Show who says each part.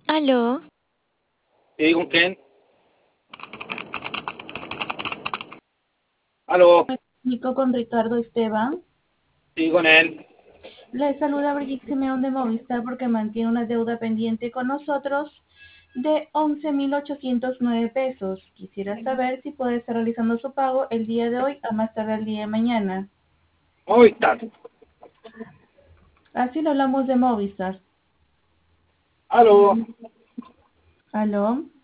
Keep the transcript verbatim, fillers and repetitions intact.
Speaker 1: ¿Aló?
Speaker 2: ¿Y con quién? ¿Aló?
Speaker 3: Comunico con Ricardo Esteban.
Speaker 2: Sí, con él.
Speaker 3: Le saluda Brigitte Simeón de Movistar porque mantiene una deuda pendiente con nosotros de once mil ochocientos nueve pesos. Quisiera saber si puede estar realizando su pago el día de hoy a más tarde el día de mañana.
Speaker 2: Movistar.
Speaker 3: Así lo hablamos de Movistar.
Speaker 2: ¿Aló?
Speaker 3: ¿Aló?